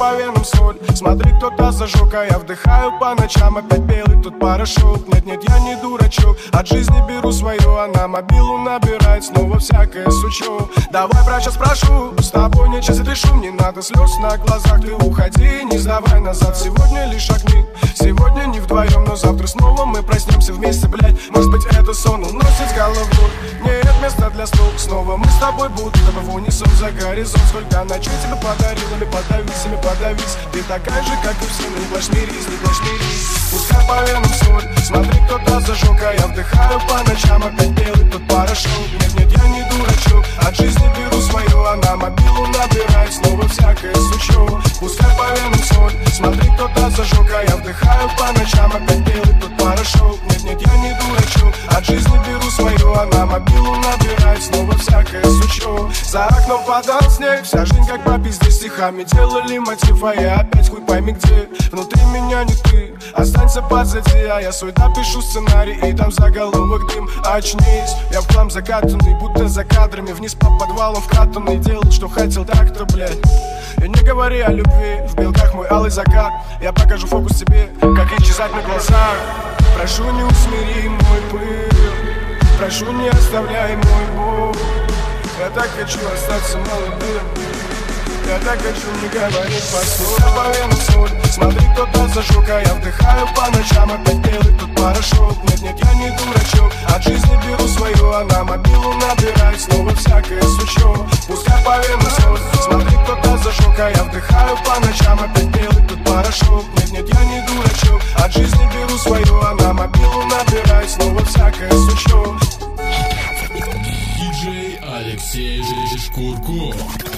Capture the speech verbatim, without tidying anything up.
по венам соль. Смотри, кто-то зажег, а я вдыхаю по ночам. Опять белый тут порошок. Нет-нет, я не дурачок, от жизни беру свое. Она мобилу набирает, снова всякое сучок. Давай, брат, сейчас прошу, с тобой не чистый шум. Не надо слез на глазах, ты уходи, не сдавай назад. Сегодня лишь огни, сегодня не вдвоем, но завтра снова мы проснемся вместе, блядь. Может быть, это сон уносит голову. Нет места для слов, снова мы с тобой будто бы в унисон за горизонт. Сколько ночей тебе подарил, или подавись, или подавись. Ты такая же, как и все, не плачь, мирись, не плачь, мирись. Пускай по венам соль, смотри, кто-то зажег, а я вдыхаю по ночам. Опять белый тут порошок. Нет-нет, я не дурачок, от жизни беру свое. Она мобилу набирает, снова всякое сучок. Пускай по венам соль, смотри, кто-то зажег, а я вдыхаю по ночам. Опять белый тут порошок. Нет-нет, я не дурачок, от жизни беру свое. Она мобилу набирает, снова всякое сучок. За окном падал снег, вся жизнь как по пизде стихами. Делали мотив, а я опять хуй пойми где. Внутри меня не ты, останься позади. А я свой допишу сценарий, и там заголовок дым. Очнись, я в хлам закатанный, будто за кадрами. Вниз по подвалам вкатанный, делал, что хотел, так-то, блядь. И не говори о любви, в белках мой алый закат. Я покажу фокус тебе, как исчезать на глазах. Прошу, не усмири мой пыл, прошу, не оставляй мой боль. Я так хочу остаться молодым, я так хочу не говорить послов. Я по венам соль, смотри, кто-то зажег, а я вдыхаю по ночам. Опять белый тут порошок. Нет-нет, я не дурачок, от жизни беру свое. Она мобилу набирает, снова всякое сучок. Пускай по венам соль, смотри, кто-то зажег, а я вдыхаю по ночам. Опять белый тут порошок. Нет-нет, я не дурачок, от жизни беру свое. Она мобилу набирает, снова всякое сучок. Диджей Алексей Шкурко.